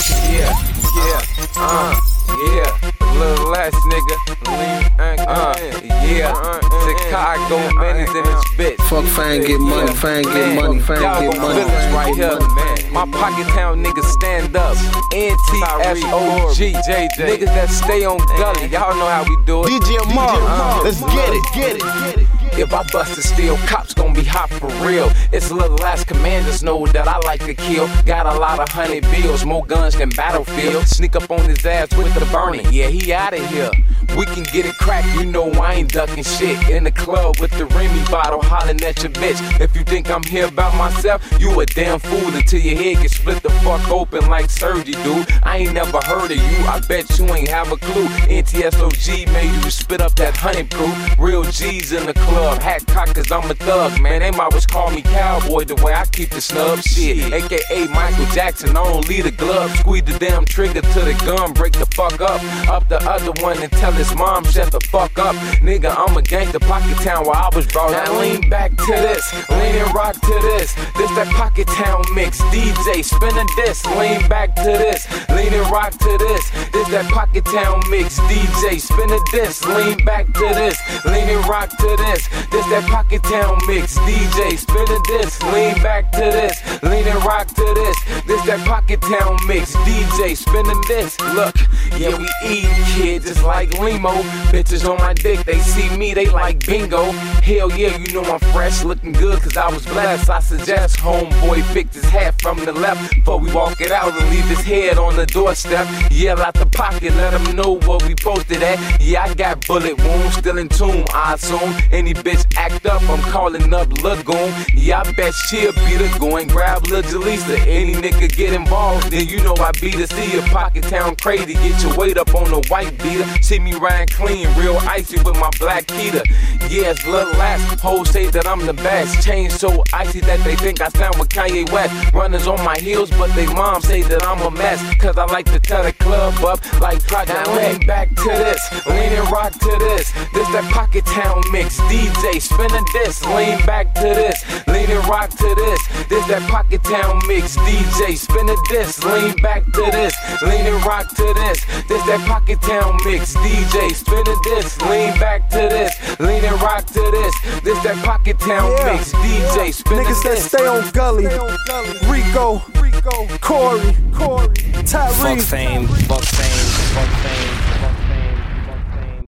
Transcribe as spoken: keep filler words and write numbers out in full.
Yeah, yeah, uh, yeah. Little less, nigga. Uh, yeah. Chicago Menace in this bitch. Fuck fame, get money, fame, get money, fame, get money. Right here, man. My Pocket Town niggas stand up. N T S O G, J J. Niggas that stay on gully. Y'all know how we do it. D J Amar, uh, let's get it, get it, get it. If I bust a steal, cops gon' be hot for real. It's little ass commanders know that I like to kill. Got a lot of hundred bills, more guns than Battlefield. Sneak up on his ass with the burning, yeah, he outta here. We can get it cracked, you know I ain't ducking shit. In the club with the Remy bottle, hollering at your bitch. If you think I'm here about myself, you a damn fool until your head gets split the fuck open like surgery, dude. I ain't never heard of you, I bet you ain't have a clue. N T S O G made you spit up that honey proof. Real G's in the club, hat cock cause I'm a thug, man. They might always call me cowboy the way I keep the snub. Shit, A K A Michael Jackson, I don't leave the glove. Squeeze the damn trigger to the gun, break the fuck up. Up the other one and tell his mom shut the fuck up. Nigga, I'm a gangster, Pocket Town where I was brought up. Now lean back to this, lean and rock to this. This that Pocket Town mix, D J spinning this. Lean back to this, lean and rock to this. This that Pocket Town mix, D J spinning this. Lean back to this, lean and rock to this. This that Pocket Town mix, D J spinning this. Lean back to this, lean and rock to this. This that Pocket Town mix, D J spinning this. Look, yeah we eat kid just like Limo. Bitches on my dick, they see me, they like bingo. Hell yeah, you know I'm fresh, looking good cause I was blessed. I suggest homeboy pick his hat from the left before we walk it out and leave his head on the doorstep. Yell out the pocket, let him know what we posted at. Yeah, I got bullet wounds, still in tune, I assume. Any bitch act up, I'm calling up Lagoon. Yeah, I bet she'll beat her, go and grab Lil Jaleesa. Any nigga get involved, then you know I beat her. See a Pocket Town crazy, get your weight up on the white beater. See me riding clean, real icy with my black heater. Yeah, it's little ass, hoes say that I'm the best. Chain so icy that they think I sound with Kanye West. Runners on my heels, but they mom say that I'm a mess. Cause I like to tear the club up like Project. Lean back to this, lean and rock to this. This that Pocket Town mix, D J spinning this. Lean back to this, lean and rock to this. This that Pocket Town mix, D J spinning this. Lean back to this, lean and rock to this. This that Pocket Town mix, D J spinning this. Lean back to this, lean and rock to this. This that Pocket Town yeah. mix, D J spinning Niggas this. Niggas that stay on gully, Rico, Rico, Corey, Corey, Tyrese. Fuck fame, fuck fame, fuck fame.